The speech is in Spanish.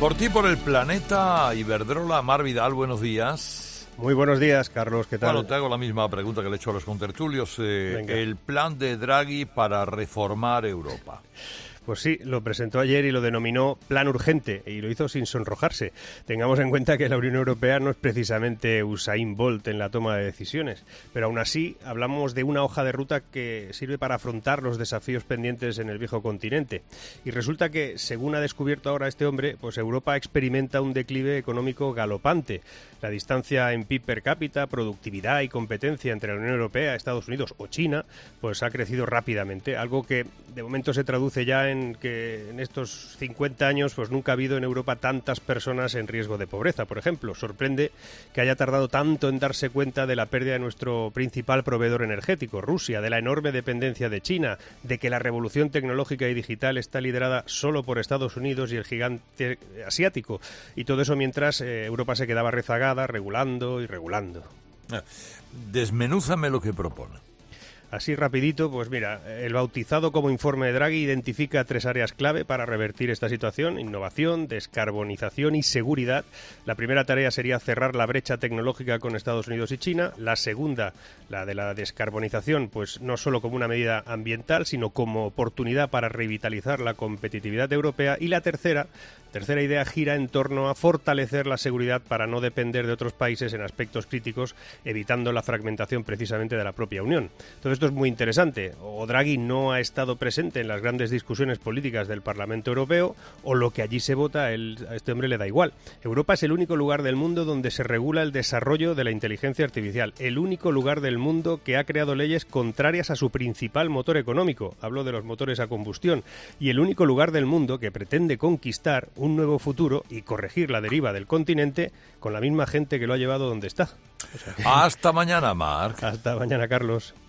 Por ti, por el planeta, Iberdrola. Mar Vidal, buenos días. Muy buenos días, Carlos, ¿qué tal? Bueno, te hago la misma pregunta que le he hecho a los contertulios. El plan de Draghi para reformar Europa. Pues sí, lo presentó ayer y lo denominó plan urgente, y lo hizo sin sonrojarse. Tengamos en cuenta que la Unión Europea no es precisamente Usain Bolt en la toma de decisiones, pero aún así hablamos de una hoja de ruta que sirve para afrontar los desafíos pendientes en el viejo continente. Y resulta que, según ha descubierto ahora este hombre, pues Europa experimenta un declive económico galopante. La distancia en PIB per cápita, productividad y competencia entre la Unión Europea, Estados Unidos o China, pues ha crecido rápidamente, algo que de momento se traduce ya en que en estos 50 años pues nunca ha habido en Europa tantas personas en riesgo de pobreza. Por ejemplo, sorprende que haya tardado tanto en darse cuenta de la pérdida de nuestro principal proveedor energético, Rusia, de la enorme dependencia de China, de que la revolución tecnológica y digital está liderada solo por Estados Unidos y el gigante asiático. Y todo eso mientras Europa se quedaba rezagada, regulando y regulando. Desmenúzame lo que propone. Así rapidito, pues mira, el bautizado como informe de Draghi identifica 3 áreas clave para revertir esta situación: innovación, descarbonización y seguridad. La primera tarea sería cerrar la brecha tecnológica con Estados Unidos y China. La segunda, la de la descarbonización, pues no solo como una medida ambiental, sino como oportunidad para revitalizar la competitividad europea. Y la tercera idea gira en torno a fortalecer la seguridad para no depender de otros países en aspectos críticos, evitando la fragmentación precisamente de la propia Unión. Todo esto es muy interesante. O Draghi no ha estado presente en las grandes discusiones políticas del Parlamento Europeo, o lo que allí se vota a este hombre le da igual. Europa es el único lugar del mundo donde se regula el desarrollo de la inteligencia artificial, el único lugar del mundo que ha creado leyes contrarias a su principal motor económico, hablo de los motores a combustión, y el único lugar del mundo que pretende conquistar un nuevo futuro y corregir la deriva del continente con la misma gente que lo ha llevado donde está. Hasta mañana, Marc. Hasta mañana, Carlos.